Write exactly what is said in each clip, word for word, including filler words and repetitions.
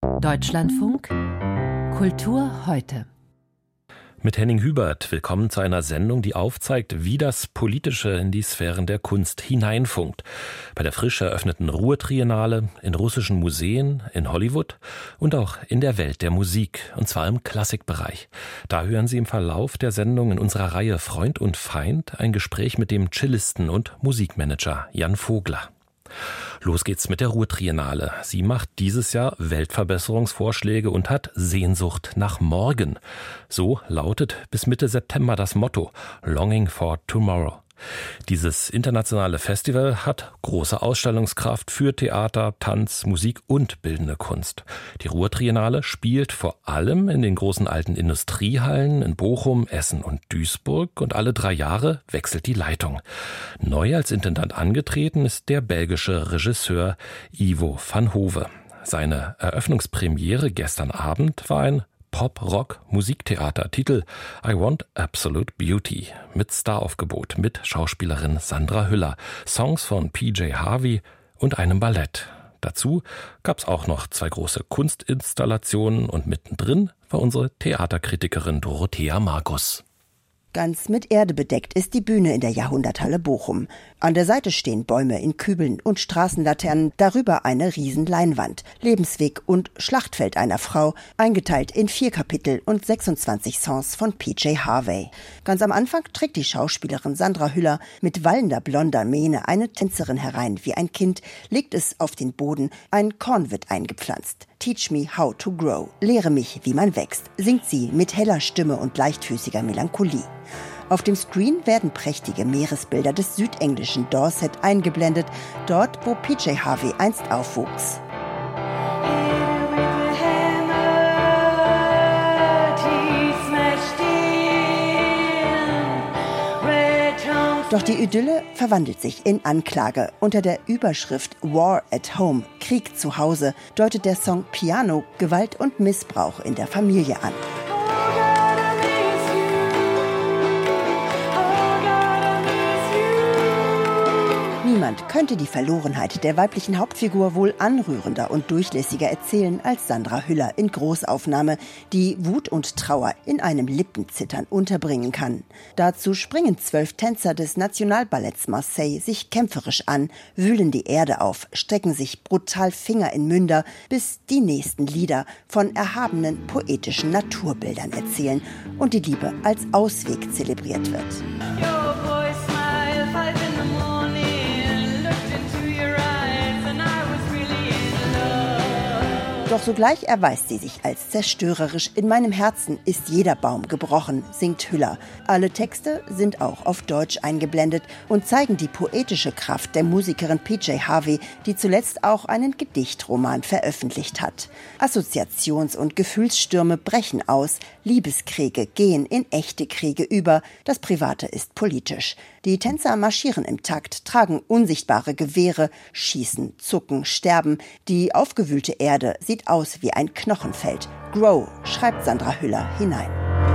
Deutschlandfunk Kultur heute. Mit Henning Hubert, willkommen zu einer Sendung, die aufzeigt, wie das Politische in die Sphären der Kunst hineinfunkt. Bei der frisch eröffneten Ruhr-Triennale, in russischen Museen, in Hollywood und auch in der Welt der Musik, und zwar im Klassikbereich. Da hören Sie im Verlauf der Sendung in unserer Reihe Freund und Feind ein Gespräch mit dem Cellisten und Musikmanager Jan Vogler. Los geht's mit der Ruhr-Triennale. Sie macht dieses Jahr Weltverbesserungsvorschläge und hat Sehnsucht nach morgen. So lautet bis Mitte September das Motto Longing for Tomorrow. Dieses internationale Festival hat große Ausstellungskraft für Theater, Tanz, Musik und bildende Kunst. Die Ruhr-Triennale spielt vor allem in den großen alten Industriehallen in Bochum, Essen und Duisburg und alle drei Jahre wechselt die Leitung. Neu als Intendant angetreten ist der belgische Regisseur Ivo van Hove. Seine Eröffnungspremiere gestern Abend war ein Pop-Rock-Musiktheater, Titel I Want Absolute Beauty, mit Staraufgebot, mit Schauspielerin Sandra Hüller, Songs von P J Harvey und einem Ballett. Dazu gab's auch noch zwei große Kunstinstallationen und mittendrin war unsere Theaterkritikerin Dorothea Markus. Ganz mit Erde bedeckt ist die Bühne in der Jahrhunderthalle Bochum. An der Seite stehen Bäume in Kübeln und Straßenlaternen, darüber eine Riesenleinwand, Lebensweg und Schlachtfeld einer Frau, eingeteilt in vier Kapitel und sechsundzwanzig Songs von P J Harvey. Ganz am Anfang trägt die Schauspielerin Sandra Hüller mit wallender blonder Mähne eine Tänzerin herein. Wie ein Kind legt es auf den Boden, ein Korn wird eingepflanzt. Teach me how to grow. Lehre mich, wie man wächst, singt sie mit heller Stimme und leichtfüßiger Melancholie. Auf dem Screen werden prächtige Meeresbilder des südenglischen Dorset eingeblendet, dort, wo P J Harvey einst aufwuchs. Doch die Idylle verwandelt sich in Anklage. Unter der Überschrift War at Home, Krieg zu Hause, deutet der Song Piano Gewalt und Missbrauch in der Familie an. Niemand könnte die Verlorenheit der weiblichen Hauptfigur wohl anrührender und durchlässiger erzählen als Sandra Hüller in Großaufnahme, die Wut und Trauer in einem Lippenzittern unterbringen kann. Dazu springen zwölf Tänzer des Nationalballetts Marseille sich kämpferisch an, wühlen die Erde auf, strecken sich brutal Finger in Münder, bis die nächsten Lieder von erhabenen poetischen Naturbildern erzählen und die Liebe als Ausweg zelebriert wird. Doch sogleich erweist sie sich als zerstörerisch. In meinem Herzen ist jeder Baum gebrochen, singt Hüller. Alle Texte sind auch auf Deutsch eingeblendet und zeigen die poetische Kraft der Musikerin P J Harvey, die zuletzt auch einen Gedichtroman veröffentlicht hat. Assoziations- und Gefühlsstürme brechen aus, Liebeskriege gehen in echte Kriege über, das Private ist politisch. Die Tänzer marschieren im Takt, tragen unsichtbare Gewehre, schießen, zucken, sterben. Die aufgewühlte Erde sieht aus wie ein Knochenfeld. Grow, schreibt Sandra Hüller hinein.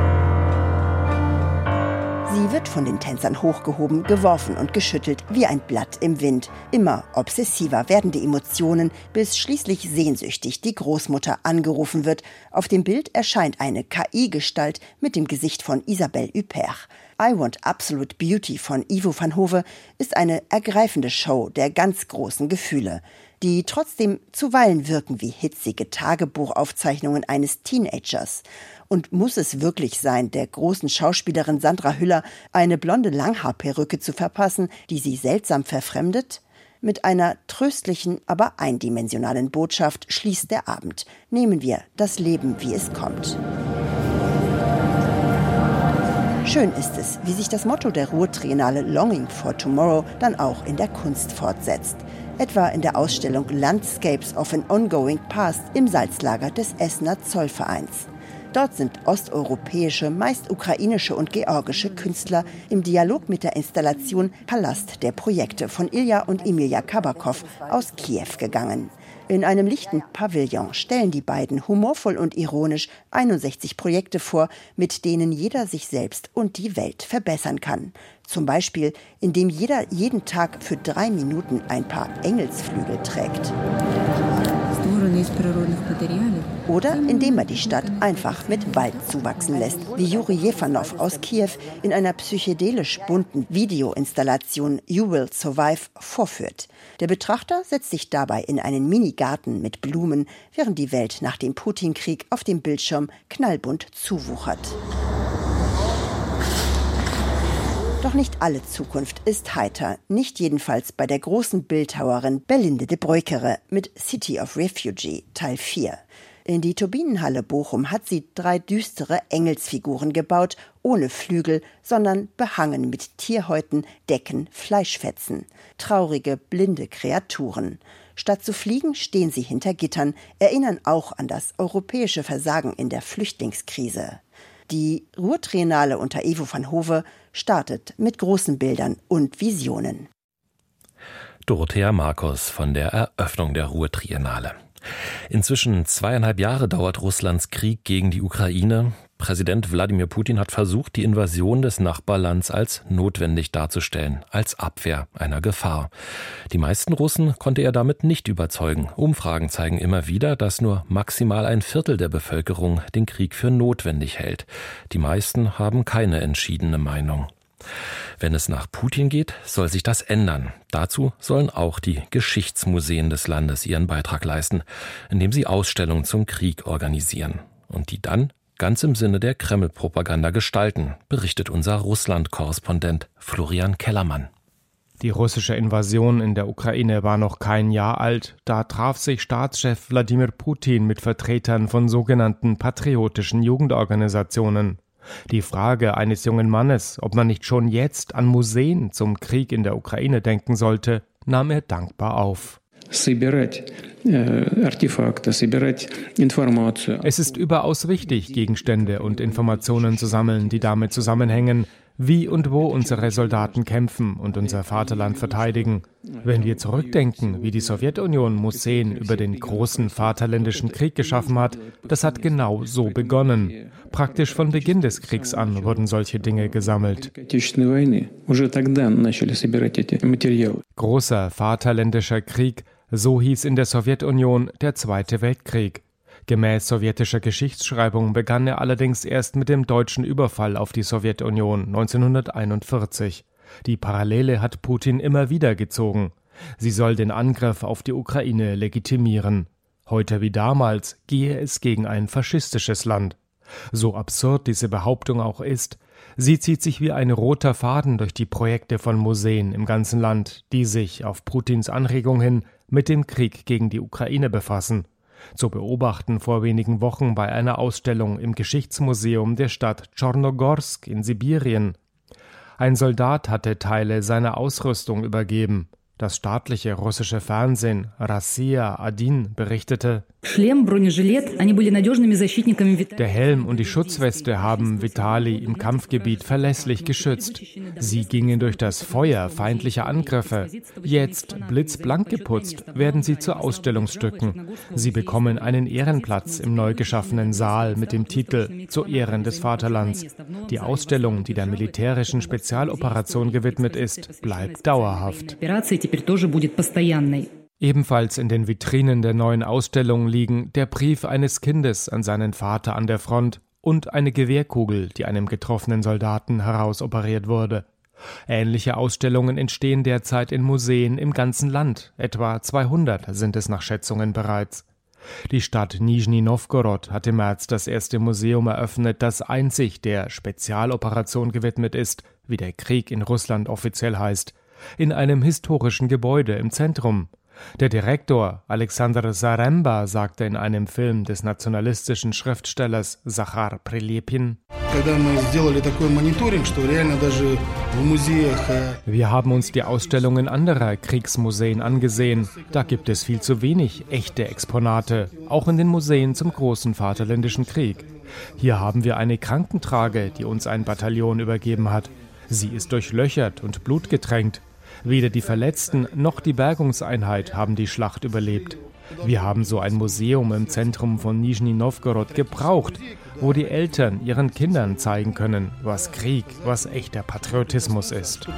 Sie wird von den Tänzern hochgehoben, geworfen und geschüttelt wie ein Blatt im Wind. Immer obsessiver werden die Emotionen, bis schließlich sehnsüchtig die Großmutter angerufen wird. Auf dem Bild erscheint eine K I-Gestalt mit dem Gesicht von Isabelle Huppert. I Want Absolute Beauty von Ivo van Hove ist eine ergreifende Show der ganz großen Gefühle, die trotzdem zuweilen wirken wie hitzige Tagebuchaufzeichnungen eines Teenagers. Und muss es wirklich sein, der großen Schauspielerin Sandra Hüller eine blonde Langhaarperücke zu verpassen, die sie seltsam verfremdet? Mit einer tröstlichen, aber eindimensionalen Botschaft schließt der Abend. Nehmen wir das Leben, wie es kommt. Schön ist es, wie sich das Motto der Ruhr-Triennale Longing for Tomorrow dann auch in der Kunst fortsetzt. Etwa in der Ausstellung Landscapes of an Ongoing Past im Salzlager des Essener Zollvereins. Dort sind osteuropäische, meist ukrainische und georgische Künstler im Dialog mit der Installation Palast der Projekte von Ilja und Emilia Kabakow aus Kiew gegangen. In einem lichten Pavillon stellen die beiden humorvoll und ironisch einundsechzig Projekte vor, mit denen jeder sich selbst und die Welt verbessern kann. Zum Beispiel, indem jeder jeden Tag für drei Minuten ein paar Engelsflügel trägt. Oder indem er die Stadt einfach mit Wald zuwachsen lässt, wie Juri Jefanow aus Kiew in einer psychedelisch bunten Videoinstallation You Will Survive vorführt. Der Betrachter setzt sich dabei in einen Mini-Garten mit Blumen, während die Welt nach dem Putin-Krieg auf dem Bildschirm knallbunt zuwuchert. Doch nicht alle Zukunft ist heiter, nicht jedenfalls bei der großen Bildhauerin Belinde de Breukere mit City of Refugee Teil vier. In die Turbinenhalle Bochum hat sie drei düstere Engelsfiguren gebaut, ohne Flügel, sondern behangen mit Tierhäuten, Decken, Fleischfetzen. Traurige, blinde Kreaturen. Statt zu fliegen, stehen sie hinter Gittern, erinnern auch an das europäische Versagen in der Flüchtlingskrise. Die Ruhrtriennale unter Ivo van Hove startet mit großen Bildern und Visionen. Dorothea Markus von der Eröffnung der Ruhrtriennale. Inzwischen zweieinhalb Jahre dauert Russlands Krieg gegen die Ukraine. Präsident Wladimir Putin hat versucht, die Invasion des Nachbarlands als notwendig darzustellen, als Abwehr einer Gefahr. Die meisten Russen konnte er damit nicht überzeugen. Umfragen zeigen immer wieder, dass nur maximal ein Viertel der Bevölkerung den Krieg für notwendig hält. Die meisten haben keine entschiedene Meinung. Wenn es nach Putin geht, soll sich das ändern. Dazu sollen auch die Geschichtsmuseen des Landes ihren Beitrag leisten, indem sie Ausstellungen zum Krieg organisieren und die dann ganz im Sinne der Kreml-Propaganda gestalten, berichtet unser Russland-Korrespondent Florian Kellermann. Die russische Invasion in der Ukraine war noch kein Jahr alt. Da traf sich Staatschef Wladimir Putin mit Vertretern von sogenannten patriotischen Jugendorganisationen. Die Frage eines jungen Mannes, ob man nicht schon jetzt an Museen zum Krieg in der Ukraine denken sollte, nahm er dankbar auf. Es ist überaus wichtig, Gegenstände und Informationen zu sammeln, die damit zusammenhängen, wie und wo unsere Soldaten kämpfen und unser Vaterland verteidigen. Wenn wir zurückdenken, wie die Sowjetunion Museen über den großen Vaterländischen Krieg geschaffen hat, das hat genau so begonnen. Praktisch von Beginn des Kriegs an wurden solche Dinge gesammelt. Großer Vaterländischer Krieg, so hieß in der Sowjetunion der Zweite Weltkrieg. Gemäß sowjetischer Geschichtsschreibung begann er allerdings erst mit dem deutschen Überfall auf die Sowjetunion neunzehnhunderteinundvierzig. Die Parallele hat Putin immer wieder gezogen. Sie soll den Angriff auf die Ukraine legitimieren. Heute wie damals gehe es gegen ein faschistisches Land. So absurd diese Behauptung auch ist, sie zieht sich wie ein roter Faden durch die Projekte von Museen im ganzen Land, die sich auf Putins Anregung hin mit dem Krieg gegen die Ukraine befassen. Zu beobachten vor wenigen Wochen bei einer Ausstellung im Geschichtsmuseum der Stadt Tschornogorsk in Sibirien. Ein Soldat hatte Teile seiner Ausrüstung übergeben. Das staatliche russische Fernsehen Rossiya один berichtete: Der Helm und die Schutzweste haben Vitali im Kampfgebiet verlässlich geschützt. Sie gingen durch das Feuer feindlicher Angriffe. Jetzt, blitzblank geputzt, werden sie zu Ausstellungsstücken. Sie bekommen einen Ehrenplatz im neu geschaffenen Saal mit dem Titel Zu Ehren des Vaterlands. Die Ausstellung, die der militärischen Spezialoperation gewidmet ist, bleibt dauerhaft. Ebenfalls in den Vitrinen der neuen Ausstellung liegen der Brief eines Kindes an seinen Vater an der Front und eine Gewehrkugel, die einem getroffenen Soldaten herausoperiert wurde. Ähnliche Ausstellungen entstehen derzeit in Museen im ganzen Land. Etwa zweihundert sind es nach Schätzungen bereits. Die Stadt Nischni Nowgorod hat im März das erste Museum eröffnet, das einzig der Spezialoperation gewidmet ist, wie der Krieg in Russland offiziell heißt, in einem historischen Gebäude im Zentrum. Der Direktor Alexander Zaremba sagte in einem Film des nationalistischen Schriftstellers Zachar Prilepin: Wir haben uns die Ausstellungen anderer Kriegsmuseen angesehen. Da gibt es viel zu wenig echte Exponate, auch in den Museen zum großen Vaterländischen Krieg. Hier haben wir eine Krankentrage, die uns ein Bataillon übergeben hat. Sie ist durchlöchert und blutgetränkt. Weder die Verletzten noch die Bergungseinheit haben die Schlacht überlebt. Wir haben so ein Museum im Zentrum von Nischni Nowgorod gebraucht, wo die Eltern ihren Kindern zeigen können, was Krieg, was echter Patriotismus ist.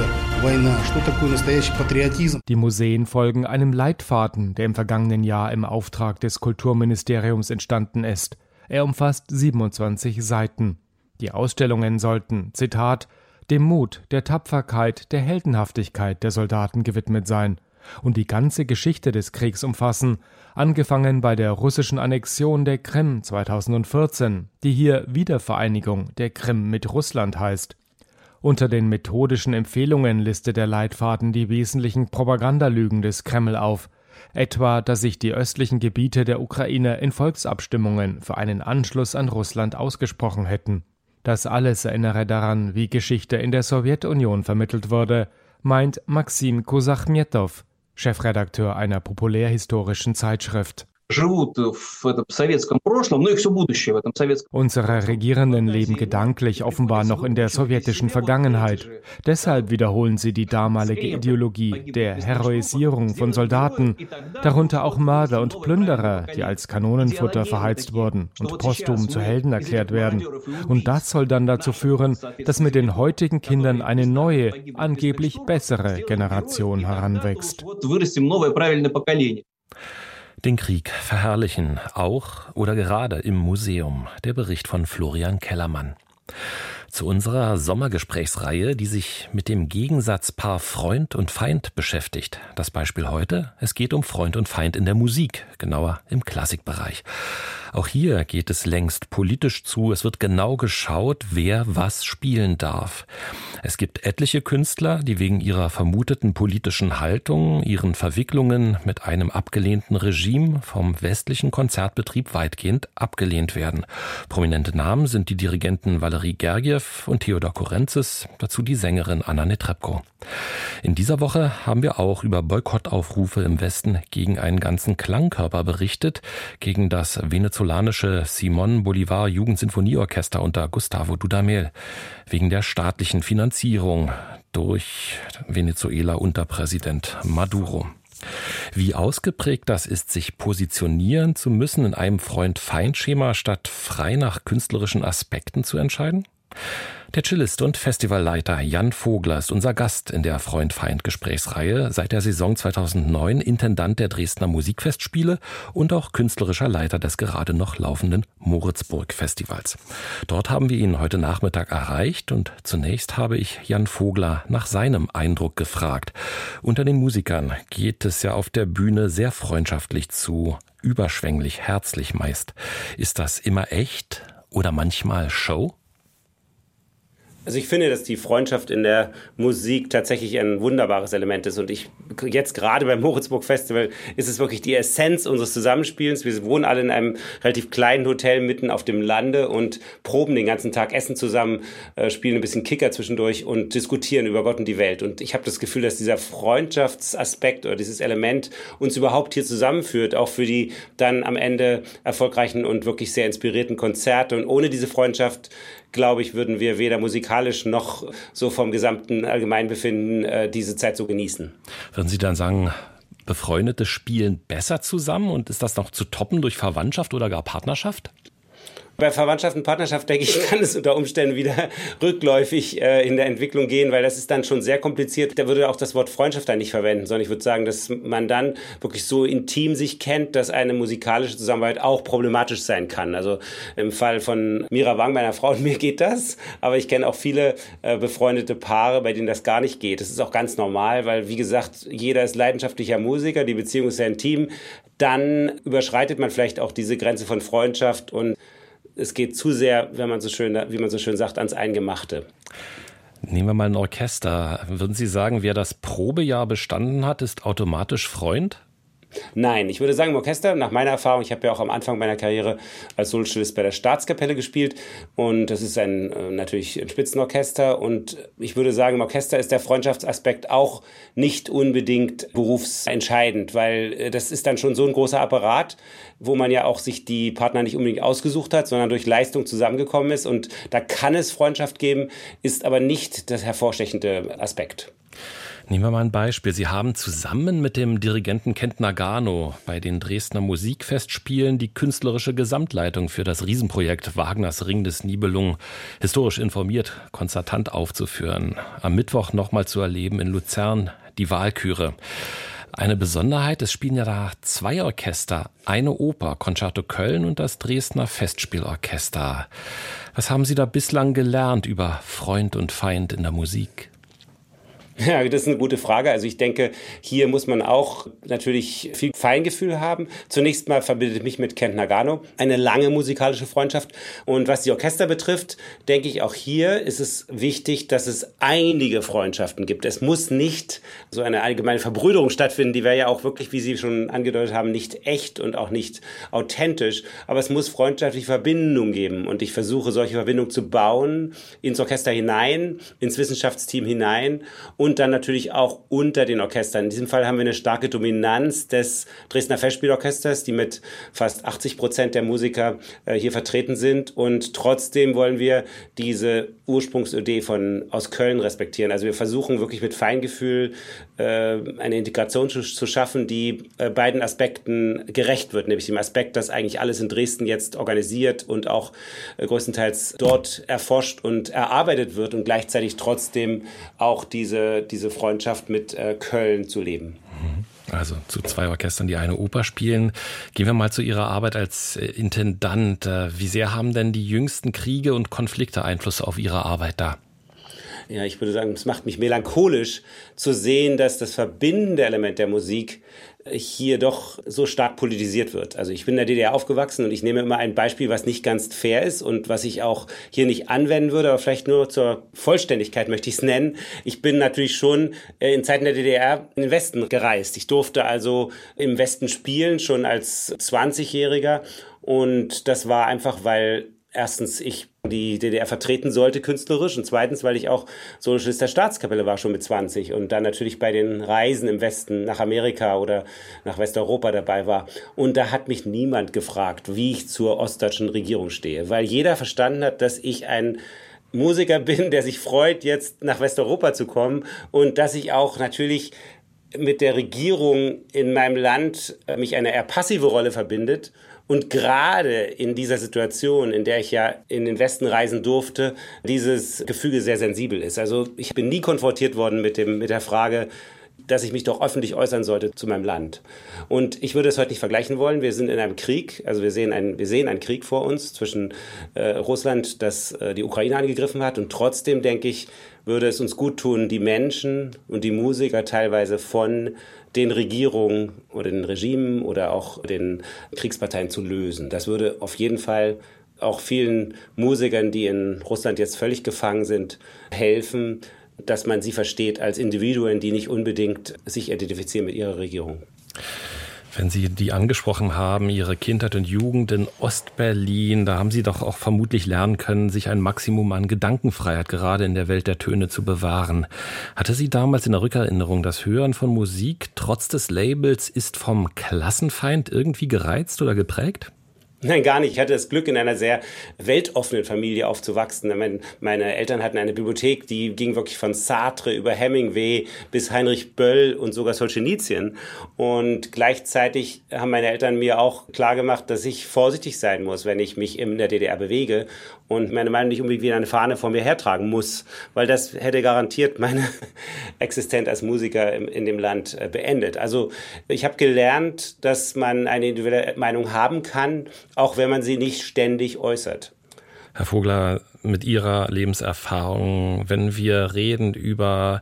Die Museen folgen einem Leitfaden, der im vergangenen Jahr im Auftrag des Kulturministeriums entstanden ist. Er umfasst siebenundzwanzig Seiten. Die Ausstellungen sollten, Zitat, dem Mut, der Tapferkeit, der Heldenhaftigkeit der Soldaten gewidmet sein und die ganze Geschichte des Kriegs umfassen, angefangen bei der russischen Annexion der Krim zweitausendvierzehn, die hier Wiedervereinigung der Krim mit Russland heißt. Unter den methodischen Empfehlungen listet der Leitfaden die wesentlichen Propagandalügen des Kreml auf, etwa, dass sich die östlichen Gebiete der Ukraine in Volksabstimmungen für einen Anschluss an Russland ausgesprochen hätten. Das alles erinnere daran, wie Geschichte in der Sowjetunion vermittelt wurde, meint Maxim Kusachmetow, Chefredakteur einer populärhistorischen Zeitschrift. Unsere Regierenden leben gedanklich offenbar noch in der sowjetischen Vergangenheit. Deshalb wiederholen sie die damalige Ideologie der Heroisierung von Soldaten, darunter auch Mörder und Plünderer, die als Kanonenfutter verheizt wurden und posthum zu Helden erklärt werden. Und das soll dann dazu führen, dass mit den heutigen Kindern eine neue, angeblich bessere Generation heranwächst. Den Krieg verherrlichen, auch oder gerade im Museum. Der Bericht von Florian Kellermann. Zu unserer Sommergesprächsreihe, die sich mit dem Gegensatzpaar Freund und Feind beschäftigt. Das Beispiel heute, es geht um Freund und Feind in der Musik, genauer im Klassikbereich. Auch hier geht es längst politisch zu. Es wird genau geschaut, wer was spielen darf. Es gibt etliche Künstler, die wegen ihrer vermuteten politischen Haltung, ihren Verwicklungen mit einem abgelehnten Regime vom westlichen Konzertbetrieb weitgehend abgelehnt werden. Prominente Namen sind die Dirigenten Valery Gergiev und Theodor Kurenzis, dazu die Sängerin Anna Netrebko. In dieser Woche haben wir auch über Boykottaufrufe im Westen gegen einen ganzen Klangkörper berichtet, gegen das venezolanische Simón Bolívar Jugendsinfonieorchester unter Gustavo Dudamel, wegen der staatlichen Finanzierung durch Venezuela unter Präsident Maduro. Wie ausgeprägt das ist, sich positionieren zu müssen in einem Freund-Feind-Schema, statt frei nach künstlerischen Aspekten zu entscheiden? Der Cellist und Festivalleiter Jan Vogler ist unser Gast in der Freund-Feind-Gesprächsreihe, seit der Saison zweitausendneun Intendant der Dresdner Musikfestspiele und auch künstlerischer Leiter des gerade noch laufenden Moritzburg-Festivals. Dort haben wir ihn heute Nachmittag erreicht und zunächst habe ich Jan Vogler nach seinem Eindruck gefragt. Unter den Musikern geht es ja auf der Bühne sehr freundschaftlich zu, überschwänglich, herzlich meist. Ist das immer echt oder manchmal Show? Also ich finde, dass die Freundschaft in der Musik tatsächlich ein wunderbares Element ist. Und ich jetzt gerade beim Moritzburg Festival ist es wirklich die Essenz unseres Zusammenspielens. Wir wohnen alle in einem relativ kleinen Hotel mitten auf dem Lande und proben den ganzen Tag, essen zusammen, äh, spielen ein bisschen Kicker zwischendurch und diskutieren über Gott und die Welt. Und ich habe das Gefühl, dass dieser Freundschaftsaspekt oder dieses Element uns überhaupt hier zusammenführt, auch für die dann am Ende erfolgreichen und wirklich sehr inspirierten Konzerte. Und ohne diese Freundschaft, glaube ich, würden wir weder musikalisch noch so vom gesamten Allgemeinbefinden äh, diese Zeit so genießen. Würden Sie dann sagen, Befreundete spielen besser zusammen und ist das noch zu toppen durch Verwandtschaft oder gar Partnerschaft? Bei Verwandtschaft und Partnerschaft, denke ich, kann es unter Umständen wieder rückläufig äh, in der Entwicklung gehen, weil das ist dann schon sehr kompliziert. Da würde auch das Wort Freundschaft dann nicht verwenden, sondern ich würde sagen, dass man dann wirklich so intim sich kennt, dass eine musikalische Zusammenarbeit auch problematisch sein kann. Also im Fall von Mira Wang, meiner Frau und mir, geht das, aber ich kenne auch viele äh, befreundete Paare, bei denen das gar nicht geht. Das ist auch ganz normal, weil, wie gesagt, jeder ist leidenschaftlicher Musiker, die Beziehung ist sehr intim. Dann überschreitet man vielleicht auch diese Grenze von Freundschaft und es geht zu sehr, wenn man so schön, wie man so schön sagt, ans Eingemachte. Nehmen wir mal ein Orchester. Würden Sie sagen, wer das Probejahr bestanden hat, ist automatisch Freund? Nein, ich würde sagen im Orchester, nach meiner Erfahrung, ich habe ja auch am Anfang meiner Karriere als Solocellist bei der Staatskapelle gespielt und das ist ein natürlich ein Spitzenorchester und ich würde sagen, im Orchester ist der Freundschaftsaspekt auch nicht unbedingt berufsentscheidend, weil das ist dann schon so ein großer Apparat, wo man ja auch sich die Partner nicht unbedingt ausgesucht hat, sondern durch Leistung zusammengekommen ist und da kann es Freundschaft geben, ist aber nicht das hervorstechende Aspekt. Nehmen wir mal ein Beispiel. Sie haben zusammen mit dem Dirigenten Kent Nagano bei den Dresdner Musikfestspielen die künstlerische Gesamtleitung für das Riesenprojekt Wagners Ring des Nibelungen historisch informiert, konzertant aufzuführen. Am Mittwoch nochmal zu erleben in Luzern die Walküre. Eine Besonderheit, es spielen ja da zwei Orchester, eine Oper, Concerto Köln und das Dresdner Festspielorchester. Was haben Sie da bislang gelernt über Freund und Feind in der Musik? Ja, das ist eine gute Frage. Also ich denke, hier muss man auch natürlich viel Feingefühl haben. Zunächst mal verbindet mich mit Kent Nagano eine lange musikalische Freundschaft. Und was die Orchester betrifft, denke ich, auch hier ist es wichtig, dass es einige Freundschaften gibt. Es muss nicht so eine allgemeine Verbrüderung stattfinden. Die wäre ja auch wirklich, wie Sie schon angedeutet haben, nicht echt und auch nicht authentisch. Aber es muss freundschaftliche Verbindungen geben. Und ich versuche, solche Verbindungen zu bauen, ins Orchester hinein, ins Wissenschaftsteam hinein und dann natürlich auch unter den Orchestern. In diesem Fall haben wir eine starke Dominanz des Dresdner Festspielorchesters, die mit fast achtzig Prozent der Musiker äh, hier vertreten sind. Und trotzdem wollen wir diese Ursprungsidee von aus Köln respektieren. Also wir versuchen wirklich mit Feingefühl äh, eine Integration zu, zu schaffen, die äh, beiden Aspekten gerecht wird. Nämlich dem Aspekt, dass eigentlich alles in Dresden jetzt organisiert und auch äh, größtenteils dort erforscht und erarbeitet wird und gleichzeitig trotzdem auch diese diese Freundschaft mit äh, Köln zu leben. Also zu zwei Orchestern, die eine Oper spielen. Gehen wir mal zu Ihrer Arbeit als äh, Intendant. Äh, wie sehr haben denn die jüngsten Kriege und Konflikte Einfluss auf Ihre Arbeit da? Ja, ich würde sagen, es macht mich melancholisch zu sehen, dass das verbindende Element der Musik hier doch so stark politisiert wird. Also ich bin in der D D R aufgewachsen und ich nehme immer ein Beispiel, was nicht ganz fair ist und was ich auch hier nicht anwenden würde, aber vielleicht nur zur Vollständigkeit möchte ich es nennen. Ich bin natürlich schon in Zeiten der D D R in den Westen gereist. Ich durfte also im Westen spielen, schon als zwanzigjähriger, und das war einfach, weil erstens ich die D D R vertreten sollte künstlerisch und zweitens, weil ich auch Soloist der Staatskapelle war schon mit zwanzig und dann natürlich bei den Reisen im Westen nach Amerika oder nach Westeuropa dabei war. Und da hat mich niemand gefragt, wie ich zur ostdeutschen Regierung stehe, weil jeder verstanden hat, dass ich ein Musiker bin, der sich freut, jetzt nach Westeuropa zu kommen und dass ich auch natürlich mit der Regierung in meinem Land mich eine eher passive Rolle verbindet. Und gerade in dieser Situation, in der ich ja in den Westen reisen durfte, dieses Gefüge sehr sensibel ist. Also ich bin nie konfrontiert worden mit dem, mit der Frage, dass ich mich doch öffentlich äußern sollte zu meinem Land. Und ich würde es heute nicht vergleichen wollen. Wir sind in einem Krieg, also wir sehen einen, wir sehen einen Krieg vor uns zwischen äh, Russland, das äh, die Ukraine angegriffen hat. Und trotzdem, denke ich, würde es uns gut tun, die Menschen und die Musiker teilweise von den Regierungen oder den Regimen oder auch den Kriegsparteien zu lösen. Das würde auf jeden Fall auch vielen Musikern, die in Russland jetzt völlig gefangen sind, helfen, dass man sie versteht als Individuen, die nicht unbedingt sich identifizieren mit ihrer Regierung. Wenn Sie die angesprochen haben, Ihre Kindheit und Jugend in Ostberlin, da haben Sie doch auch vermutlich lernen können, sich ein Maximum an Gedankenfreiheit gerade in der Welt der Töne zu bewahren. Hatte Sie damals in der Rückerinnerung das Hören von Musik trotz des Labels ist vom Klassenfeind irgendwie gereizt oder geprägt? Nein, gar nicht. Ich hatte das Glück, in einer sehr weltoffenen Familie aufzuwachsen. Meine Eltern hatten eine Bibliothek, die ging wirklich von Sartre über Hemingway bis Heinrich Böll und sogar Solschenizyn. Und gleichzeitig haben meine Eltern mir auch klargemacht, dass ich vorsichtig sein muss, wenn ich mich in der D D R bewege und meine Meinung nicht unbedingt wie eine Fahne vor mir hertragen muss, weil das hätte garantiert meine Existenz als Musiker in dem Land beendet. Also ich habe gelernt, dass man eine individuelle Meinung haben kann, auch wenn man sie nicht ständig äußert. Herr Vogler, mit Ihrer Lebenserfahrung, wenn wir reden über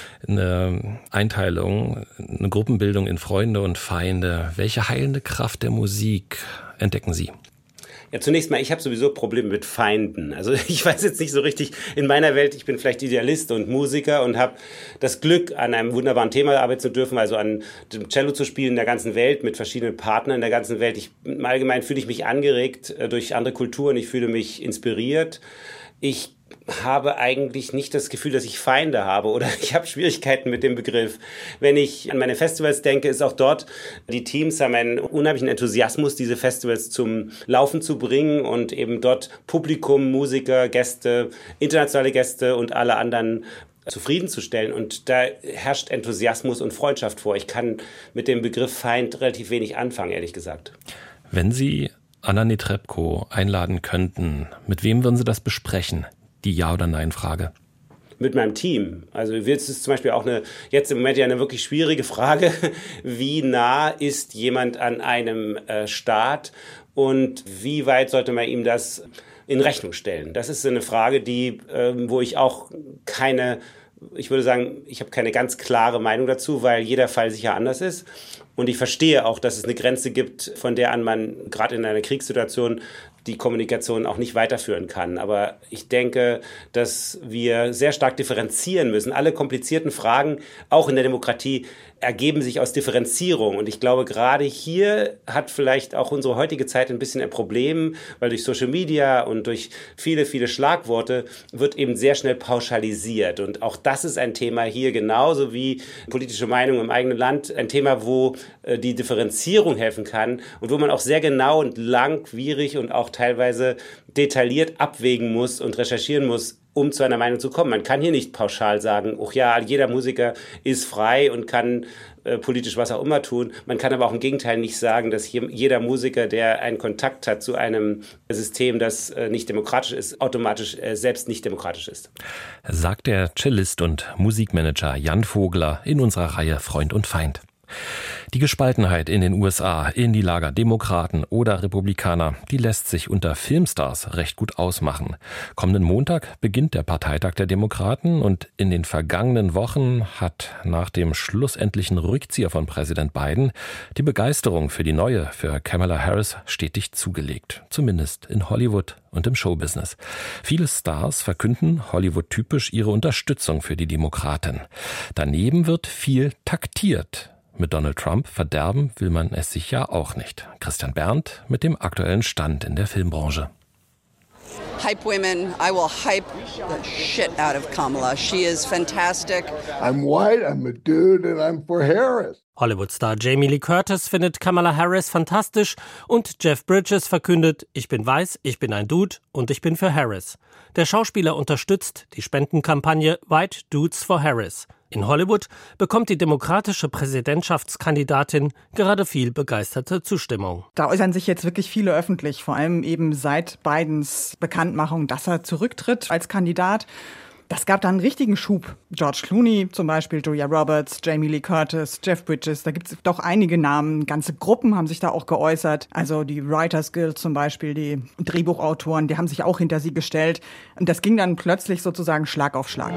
eine Einteilung, eine Gruppenbildung in Freunde und Feinde, welche heilende Kraft der Musik entdecken Sie? Ja, zunächst mal, ich habe sowieso Probleme mit Feinden. Also ich weiß jetzt nicht so richtig, in meiner Welt, ich bin vielleicht Idealist und Musiker und habe das Glück, an einem wunderbaren Thema arbeiten zu dürfen, also an dem Cello zu spielen in der ganzen Welt, mit verschiedenen Partnern in der ganzen Welt. Ich, im Allgemeinen fühle ich mich angeregt durch andere Kulturen, ich fühle mich inspiriert. Ich habe eigentlich nicht das Gefühl, dass ich Feinde habe oder ich habe Schwierigkeiten mit dem Begriff. Wenn ich an meine Festivals denke, ist auch dort, die Teams haben einen unheimlichen Enthusiasmus, diese Festivals zum Laufen zu bringen und eben dort Publikum, Musiker, Gäste, internationale Gäste und alle anderen zufriedenzustellen. Und da herrscht Enthusiasmus und Freundschaft vor. Ich kann mit dem Begriff Feind relativ wenig anfangen, ehrlich gesagt. Wenn Sie Anna Netrebko einladen könnten, mit wem würden Sie das besprechen? Die Ja- oder Nein-Frage. Mit meinem Team. Also jetzt ist zum Beispiel auch eine, jetzt im Moment ja eine wirklich schwierige Frage, wie nah ist jemand an einem äh, Staat und wie weit sollte man ihm das in Rechnung stellen? Das ist eine Frage, die, äh, wo ich auch keine, ich würde sagen, ich habe keine ganz klare Meinung dazu, weil jeder Fall sicher anders ist. Und ich verstehe auch, dass es eine Grenze gibt, von der an man gerade in einer Kriegssituation die Kommunikation auch nicht weiterführen kann. Aber ich denke, dass wir sehr stark differenzieren müssen. Alle komplizierten Fragen, auch in der Demokratie, ergeben sich aus Differenzierung. Und ich glaube, gerade hier hat vielleicht auch unsere heutige Zeit ein bisschen ein Problem, weil durch Social Media und durch viele, viele Schlagworte wird eben sehr schnell pauschalisiert. Und auch das ist ein Thema hier, genauso wie politische Meinung im eigenen Land, ein Thema, wo äh, die Differenzierung helfen kann und wo man auch sehr genau und langwierig und auch teilweise detailliert abwägen muss und recherchieren muss, um zu einer Meinung zu kommen. Man kann hier nicht pauschal sagen, oh ja, jeder Musiker ist frei und kann äh, politisch was auch immer tun. Man kann aber auch im Gegenteil nicht sagen, dass hier jeder Musiker, der einen Kontakt hat zu einem System, das äh, nicht demokratisch ist, automatisch äh, selbst nicht demokratisch ist. Sagt der Cellist und Musikmanager Jan Vogler in unserer Reihe Freund und Feind. Die Gespaltenheit in den U S A in die Lager Demokraten oder Republikaner, die lässt sich unter Filmstars recht gut ausmachen. Kommenden Montag beginnt der Parteitag der Demokraten und in den vergangenen Wochen hat nach dem schlussendlichen Rückzieher von Präsident Biden die Begeisterung für die neue, für Kamala Harris, stetig zugelegt. Zumindest in Hollywood und im Showbusiness. Viele Stars verkünden Hollywood-typisch ihre Unterstützung für die Demokraten. Daneben wird viel taktiert. Mit Donald Trump verderben will man es sich ja auch nicht. Christian Berndt mit dem aktuellen Stand in der Filmbranche. Hype women, I will hype the shit out of Kamala. She is fantastic. I'm white, I'm a dude and I'm for Harris. Hollywood-Star Jamie Lee Curtis findet Kamala Harris fantastisch und Jeff Bridges verkündet, ich bin weiß, ich bin ein Dude und ich bin für Harris. Der Schauspieler unterstützt die Spendenkampagne White Dudes for Harris. In Hollywood bekommt die demokratische Präsidentschaftskandidatin gerade viel begeisterte Zustimmung. Da äußern sich jetzt wirklich viele öffentlich, vor allem eben seit Bidens Bekanntmachung, dass er zurücktritt als Kandidat. Das gab dann einen richtigen Schub. George Clooney zum Beispiel, Julia Roberts, Jamie Lee Curtis, Jeff Bridges, da gibt es doch einige Namen. Ganze Gruppen haben sich da auch geäußert. Also die Writers Guild zum Beispiel, die Drehbuchautoren, die haben sich auch hinter sie gestellt. Und das ging dann plötzlich sozusagen Schlag auf Schlag.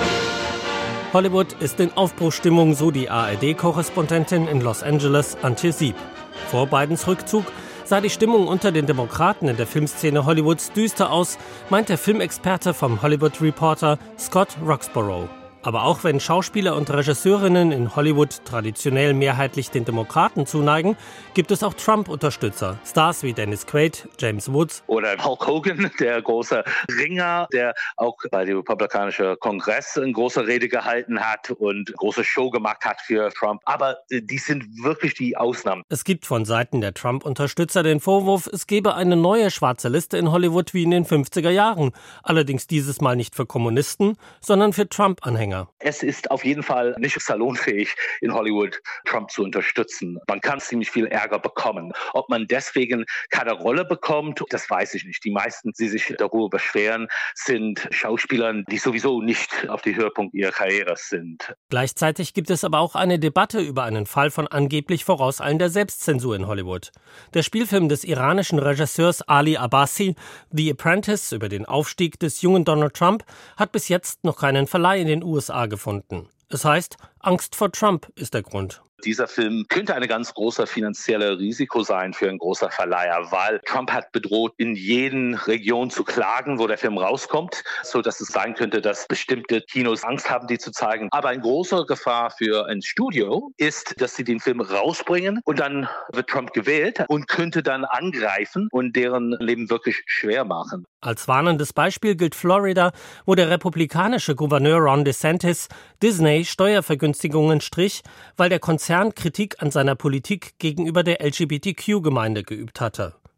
Hollywood ist in Aufbruchsstimmung, so die A R D-Korrespondentin in Los Angeles, Antje Sieb. Vor Bidens Rückzug sah die Stimmung unter den Demokraten in der Filmszene Hollywoods düster aus, meint der Filmexperte vom Hollywood Reporter Scott Roxborough. Aber auch wenn Schauspieler und Regisseurinnen in Hollywood traditionell mehrheitlich den Demokraten zuneigen, gibt es auch Trump-Unterstützer. Stars wie Dennis Quaid, James Woods oder Hulk Hogan, der große Ringer, der auch bei dem Republikanischen Kongress eine große Rede gehalten hat und eine große Show gemacht hat für Trump. Aber die sind wirklich die Ausnahmen. Es gibt von Seiten der Trump-Unterstützer den Vorwurf, es gebe eine neue schwarze Liste in Hollywood wie in den fünfziger Jahren. Allerdings dieses Mal nicht für Kommunisten, sondern für Trump-Anhänger. Es ist auf jeden Fall nicht salonfähig, in Hollywood Trump zu unterstützen. Man kann ziemlich viel Ärger bekommen. Ob man deswegen keine Rolle bekommt, das weiß ich nicht. Die meisten, die sich darüber beschweren, sind Schauspieler, die sowieso nicht auf dem Höhepunkt ihrer Karriere sind. Gleichzeitig gibt es aber auch eine Debatte über einen Fall von angeblich vorauseilender Selbstzensur in Hollywood. Der Spielfilm des iranischen Regisseurs Ali Abbasi, The Apprentice, über den Aufstieg des jungen Donald Trump, hat bis jetzt noch keinen Verleih in den U S A gefunden. Es heißt, Angst vor Trump ist der Grund. Dieser Film könnte ein ganz großer finanzielles Risiko sein für einen großen Verleiher, weil Trump hat bedroht, in jede Region zu klagen, wo der Film rauskommt, so dass es sein könnte, dass bestimmte Kinos Angst haben, die zu zeigen. Aber eine große Gefahr für ein Studio ist, dass sie den Film rausbringen und dann wird Trump gewählt und könnte dann angreifen und deren Leben wirklich schwer machen. Als warnendes Beispiel gilt Florida, wo der republikanische Gouverneur Ron DeSantis Disney Steuervergünstigungen strich, weil der Konzern Kritik an seiner Politik gegenüber der L G B T Q-Gemeinde geübt hatte.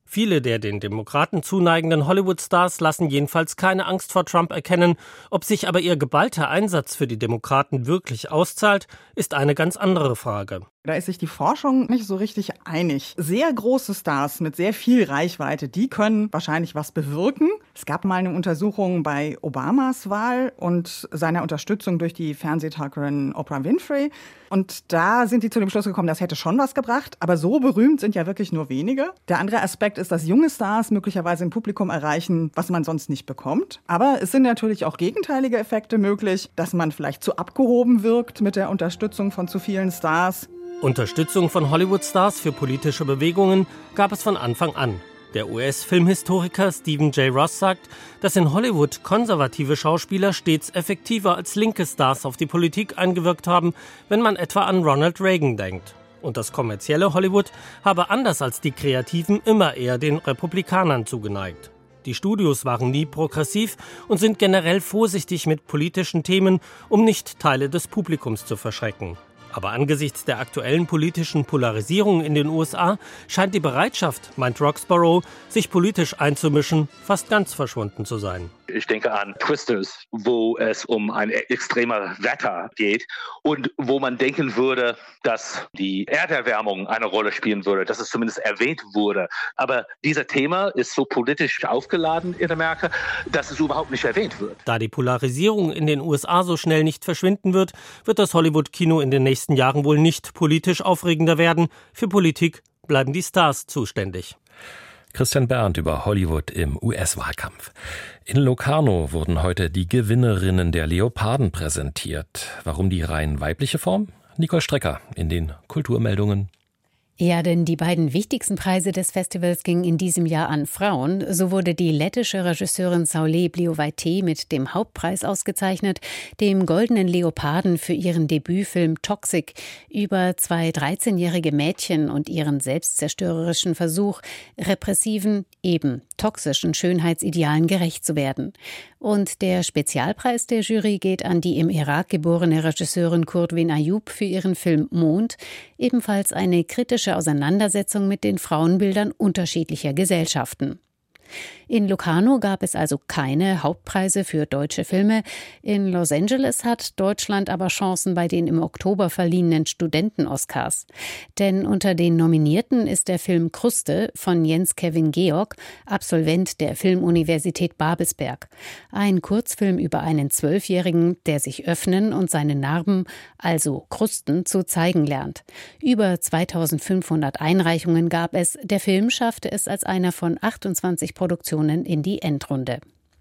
Viele der den Demokraten zuneigenden Hollywood-Stars lassen jedenfalls keine Angst vor Trump erkennen. Ob sich aber ihr geballter Einsatz für die Demokraten wirklich auszahlt, ist eine ganz andere Frage. Da ist sich die Forschung nicht so richtig einig. Sehr große Stars mit sehr viel Reichweite, die können wahrscheinlich was bewirken. Es gab mal eine Untersuchung bei Obamas Wahl und seiner Unterstützung durch die Fernsehtalkerin Oprah Winfrey. Und da sind die zu dem Schluss gekommen, das hätte schon was gebracht. Aber so berühmt sind ja wirklich nur wenige. Der andere Aspekt ist, dass junge Stars möglicherweise ein Publikum erreichen, was man sonst nicht bekommt. Aber es sind natürlich auch gegenteilige Effekte möglich, dass man vielleicht zu abgehoben wirkt mit der Unterstützung von zu vielen Stars. Unterstützung von Hollywood-Stars für politische Bewegungen gab es von Anfang an. Der U S-Filmhistoriker Stephen J. Ross sagt, dass in Hollywood konservative Schauspieler stets effektiver als linke Stars auf die Politik eingewirkt haben, wenn man etwa an Ronald Reagan denkt. Und das kommerzielle Hollywood habe anders als die Kreativen immer eher den Republikanern zugeneigt. Die Studios waren nie progressiv und sind generell vorsichtig mit politischen Themen, um nicht Teile des Publikums zu verschrecken. Aber angesichts der aktuellen politischen Polarisierung in den U S A scheint die Bereitschaft, meint Roxborough, sich politisch einzumischen, fast ganz verschwunden zu sein. Ich denke an Twisters, wo es um ein extremer Wetter geht und wo man denken würde, dass die Erderwärmung eine Rolle spielen würde, dass es zumindest erwähnt wurde. Aber dieser Thema ist so politisch aufgeladen in Amerika, dass es überhaupt nicht erwähnt wird. Da die Polarisierung in den U S A so schnell nicht verschwinden wird, wird das Hollywood-Kino in den nächsten Jahren wohl nicht politisch aufregender werden. Für Politik bleiben die Stars zuständig. Christian Berndt über Hollywood im U S-Wahlkampf. In Locarno wurden heute die Gewinnerinnen der Leoparden präsentiert. Warum die rein weibliche Form? Nicole Strecker in den Kulturmeldungen. Ja, denn die beiden wichtigsten Preise des Festivals gingen in diesem Jahr an Frauen. So wurde die lettische Regisseurin Saulé Bliovaité mit dem Hauptpreis ausgezeichnet, dem Goldenen Leoparden für ihren Debütfilm Toxic über zwei dreizehnjährige Mädchen und ihren selbstzerstörerischen Versuch, repressiven, eben toxischen Schönheitsidealen gerecht zu werden. Und der Spezialpreis der Jury geht an die im Irak geborene Regisseurin Kurdwin Ayoub für ihren Film Mond, ebenfalls eine kritische Auseinandersetzung mit den Frauenbildern unterschiedlicher Gesellschaften. In Locarno gab es also keine Hauptpreise für deutsche Filme. In Los Angeles hat Deutschland aber Chancen bei den im Oktober verliehenen Studenten-Oscars. Denn unter den Nominierten ist der Film Kruste von Jens Kevin Georg, Absolvent der Filmuniversität Babelsberg. Ein Kurzfilm über einen Zwölfjährigen, der sich öffnen und seine Narben, also Krusten, zu zeigen lernt. Über zweitausendfünfhundert Einreichungen gab es. Der Film schaffte es als einer von achtundzwanzig Produktionen in die Endrunde.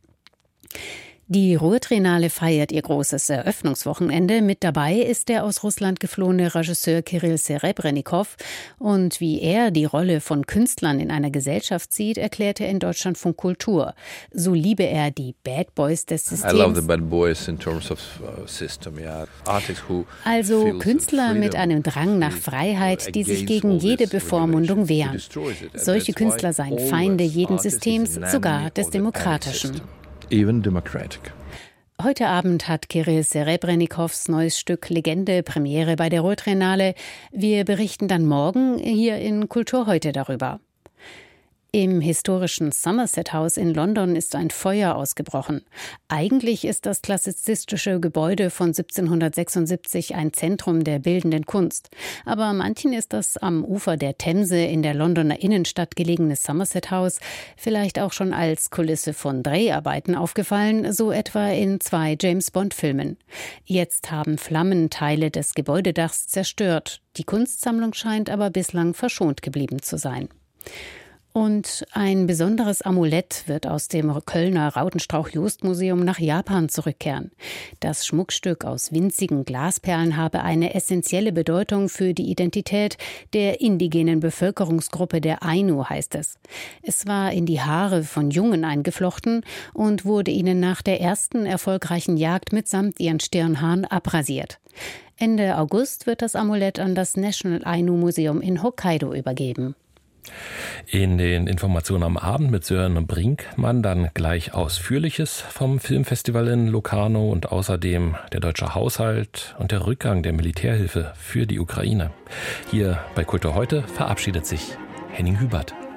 Die Ruhr-Triennale feiert ihr großes Eröffnungswochenende. Mit dabei ist der aus Russland geflohene Regisseur Kirill Serebrennikov. Und wie er die Rolle von Künstlern in einer Gesellschaft sieht, erklärt er in Deutschlandfunk Kultur. So liebe er die Bad Boys des Systems. I love the bad boys in terms of uh, system, yeah. Artists who also Künstler mit einem Drang nach Freiheit, die sich gegen jede Bevormundung wehren. Solche Künstler seien Feinde jeden Systems, sogar des demokratischen. Even democratic. Heute Abend hat Kirill Serebrennikows neues Stück Legende Premiere bei der Ruhr-Triennale. Wir berichten dann morgen hier in Kultur heute darüber. Im historischen Somerset House in London ist ein Feuer ausgebrochen. Eigentlich ist das klassizistische Gebäude von siebzehnhundertsechsundsiebzig ein Zentrum der bildenden Kunst. Aber manchen ist das am Ufer der Themse in der Londoner Innenstadt gelegene Somerset House vielleicht auch schon als Kulisse von Dreharbeiten aufgefallen, so etwa in zwei James-Bond-Filmen. Jetzt haben Flammen Teile des Gebäudedachs zerstört. Die Kunstsammlung scheint aber bislang verschont geblieben zu sein. Und ein besonderes Amulett wird aus dem Kölner Rautenstrauch-Jost-Museum nach Japan zurückkehren. Das Schmuckstück aus winzigen Glasperlen habe eine essentielle Bedeutung für die Identität der indigenen Bevölkerungsgruppe der Ainu, heißt es. Es war in die Haare von Jungen eingeflochten und wurde ihnen nach der ersten erfolgreichen Jagd mitsamt ihren Stirnhaaren abrasiert. Ende August wird das Amulett an das National Ainu Museum in Hokkaido übergeben. In den Informationen am Abend mit Sören Brinkmann dann gleich Ausführliches vom Filmfestival in Locarno und außerdem der deutsche Haushalt und der Rückgang der Militärhilfe für die Ukraine. Hier bei Kultur heute verabschiedet sich Henning Hubert.